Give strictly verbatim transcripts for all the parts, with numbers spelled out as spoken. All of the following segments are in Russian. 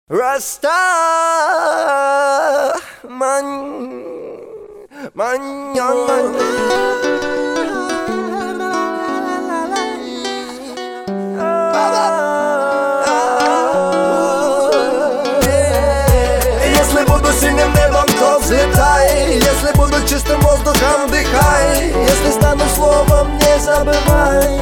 Раста ман ман ман. Если буду синим небом, то взлетай. Если буду чистым воздухом, дыхай. Если стану словом, не забывай.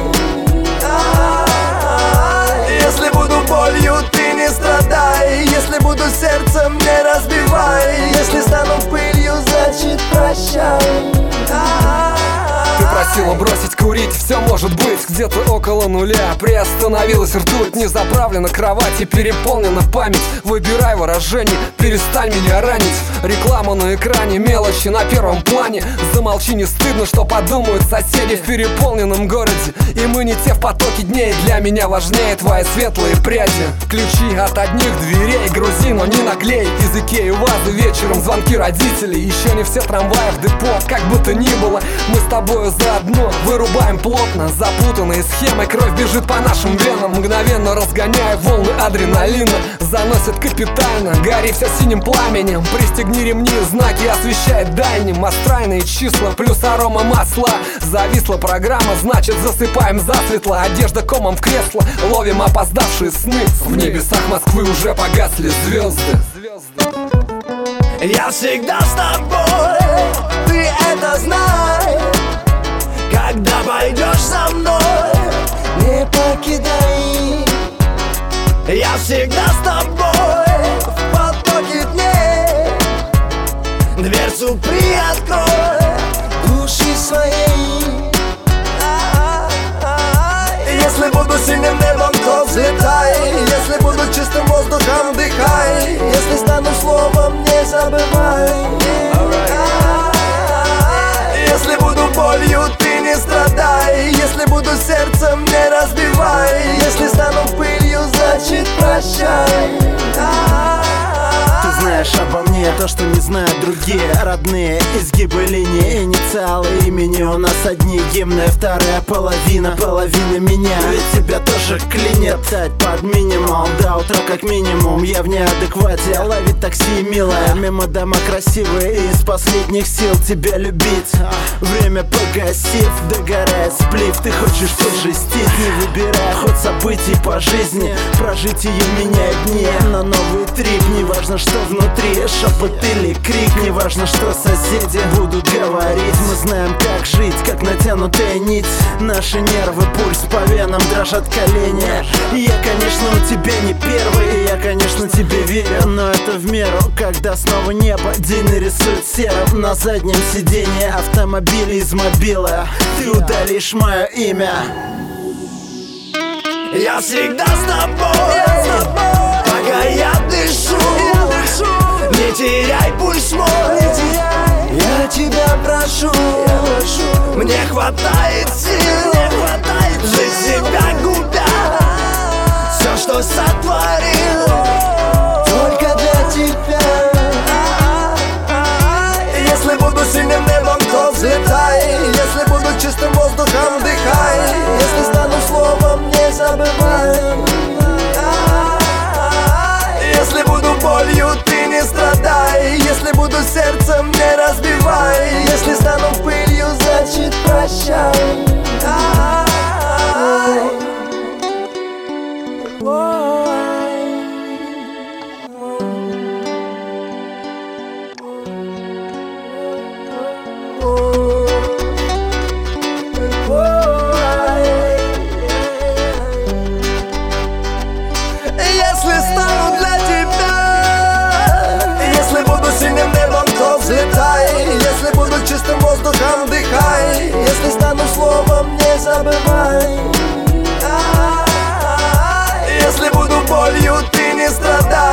Если буду болью, ты не страдай. Если буду сердцем, не разбивай. Если стану пылью, значит прощай. Ты просила бросить курить, все может быть где-то около нуля. Приостановилась ртуть, не заправлена кровать и переполнена память. Выбирай выражение, перестань меня ранить. Реклама на экране, мелочи на первом плане. Замолчи, не стыдно, что подумают соседи в переполненном городе. И мы не те в потоке дней, для меня важнее твои светлые пряди. Ключи от одних дверей грузи, но не наклей. Из Икеи вазы вечером, звонки родителей. Еще не все трамваи в депо, как бы то ни было. Мы с тобою заодно вырубаем плотно запутанные схемы. Кровь бежит по нашим венам, мгновенно разгоняя волны адреналина. Заносит капитально, гори все синим пламенем. Пристегни ремни, знаки освещает дальним. Астральные числа плюс арома масла. Зависла программа, значит засыпаем засветло. Одежда комом в кресло, ловим опоздавшие сны. В небесах Москвы уже погасли звезды. Я всегда с тобой, ты это знай. Когда пойдешь со мной, не покидай. Я всегда с тобой в потоке дней. Дверцу приоткрой души своей. Если буду синим небом, то взлетай. Если буду чистым воздухом, дыхай. Если стану словом, не забывай. Если буду болью, ты не страдай. Если буду сердцем, не разбивай. Если стану пылью, значит прощай. Ты знаешь обо мне то, что не знают другие. Родные изгибы линии, инициалы имени. У нас одни гимны, вторая половина, половина меня. Ведь тебя тоже клинит тать под минимум. До утра как минимум, я в неадеквате. Ловить такси, милая, мимо дома красивые. И из последних сил тебя любить. Время погасив, догорает сплив. Ты хочешь пожестить, не выбирая ход событий по жизни. Прожить ее меняет дни на новый трип. Неважно, что внутри, шепот или крик. Неважно, что соседи будут говорить. Мы знаем, как жить, как натянутая нить. Наши нервы, пульс по венам, дрожат колени. Я, конечно, у тебя не первый. Я, конечно, тебе верю, но это в меру. Когда снова небо день нарисует серым. На заднем сиденье автомобиля из мобила ты удалишь мое имя. Я всегда с тобой, пока я дышу. Не теряй пульс мой, я тебя прошу. Мне хватает сил жить себя губя. Все, что сотворил, только для тебя. Если буду синим небом, то взлетай. Если буду чистым воздухом, дыхай. Если стану словом, не забывай. Если буду болью, ты не страдай. Если буду сердцем, не разбивай. Если стану пылью, значит прощай. Если стану для тебя, если буду синим небом, то взлетай. Если буду чистым воздухом, дыхай. Если стану словом, не забывай. Если буду болью, ты не страдай.